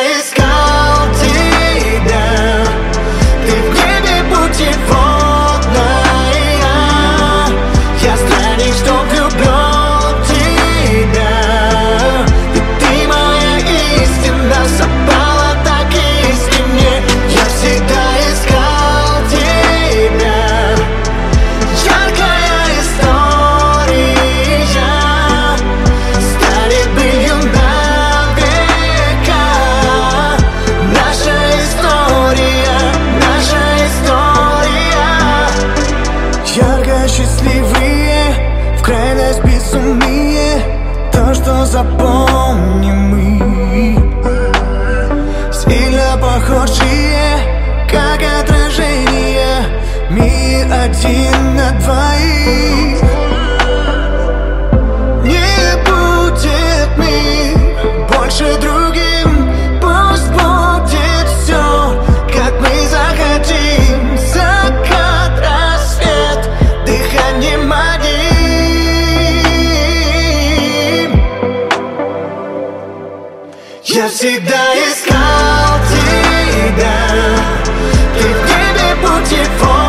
искал тебя. Ты в небе путеводная. Я странник, что влюблен в тебя. Ведь ты моя истина, совпала так искренне. Я всегда искал тебя. Яркая история станет былью на века. Наша история, наша история. Ярко счастливые, в крайность безумие. То, что запомним мы. Сильно похожие, как отражение. Мир один на двоих. Не будет мир больше другим. Пусть будет все, как мы захотим. Закат, рассвет, дыханием одним. Я всегда искал тебя. Ты в небе путеводная.